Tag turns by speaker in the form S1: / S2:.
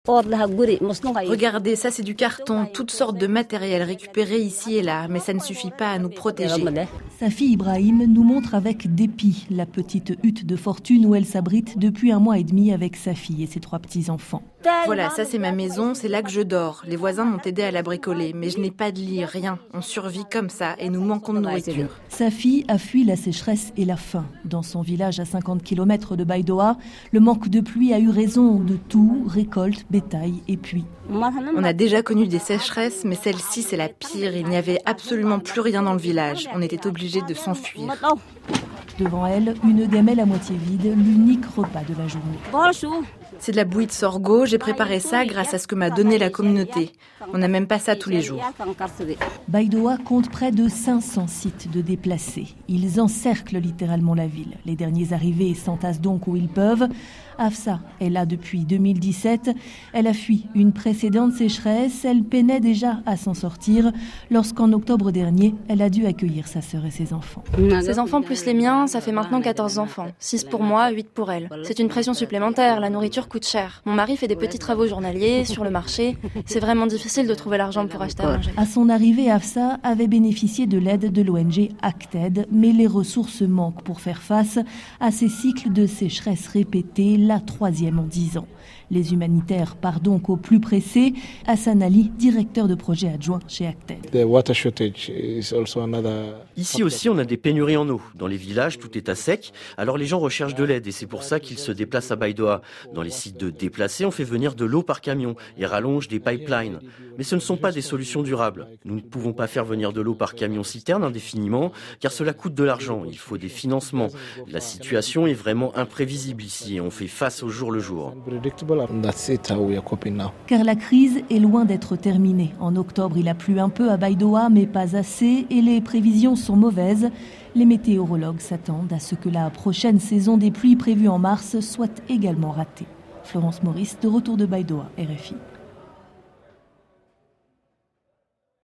S1: Regardez, ça c'est du carton, toutes sortes de matériel récupéré ici et là, mais ça ne suffit pas à nous protéger.
S2: Sa fille Ibrahim nous montre avec dépit la petite hutte de fortune où elle s'abrite depuis 1 mois et demi avec sa fille et ses 3 petits-enfants.
S1: Voilà, ça c'est ma maison, c'est là que je dors. Les voisins m'ont aidé à la bricoler, mais je n'ai pas de lit, rien. On survit comme ça et nous manquons de nourriture.
S2: Sa fille a fui la sécheresse et la faim. Dans son village à 50 km de Baidoa, le manque de pluie a eu raison de tout, récolte, bétail et puits.
S1: On a déjà connu des sécheresses, mais celle-ci c'est la pire. Il n'y avait absolument plus rien dans le village. On était obligés de s'enfuir.
S2: Devant elle, une gamelle à moitié vide, l'unique repas de la journée.
S1: C'est de la bouillie de sorgho, j'ai préparé ça grâce à ce que m'a donné la communauté. On n'a même pas ça tous les jours.
S2: Baidoa compte près de 500 sites de déplacés. Ils encerclent littéralement la ville. Les derniers arrivés s'entassent donc où ils peuvent. Hafsa est là depuis 2017. Elle a fui une précédente sécheresse. Elle peinait déjà à s'en sortir lorsqu'en octobre dernier, elle a dû accueillir sa sœur et ses enfants.
S3: Ses enfants plus les miens, ça fait maintenant 14 enfants. 6 pour moi, 8 pour elle. C'est une pression supplémentaire, la nourriture coûte cher. Mon mari fait des petits travaux journaliers sur le marché. C'est vraiment difficile de trouver l'argent pour acheter à manger.
S2: À son arrivée, Hafsa avait bénéficié de l'aide de l'ONG Acted, mais les ressources manquent pour faire face à ces cycles de sécheresse répétés, la 3e en 10 ans. Les humanitaires partent donc au plus pressé. Hassan Ali, directeur de projet adjoint chez Acted.
S4: Ici aussi, on a des pénuries en eau. Dans les villages, tout est à sec. Alors les gens recherchent de l'aide et c'est pour ça qu'ils se déplacent à Baidoa. Dans les sites de déplacés, on fait venir de l'eau par camion et rallonge des pipelines. Mais ce ne sont pas des solutions durables. Nous ne pouvons pas faire venir de l'eau par camion-citerne indéfiniment, car cela coûte de l'argent. Il faut des financements. La situation est vraiment imprévisible ici et on fait face au jour le jour.
S2: Car la crise est loin d'être terminée. En octobre, il a plu un peu à Baidoa, mais pas assez, et les prévisions sont mauvaises. Les météorologues s'attendent à ce que la prochaine saison des pluies prévue en mars soit également ratée. Florence Maurice, de retour de Baidoa, RFI.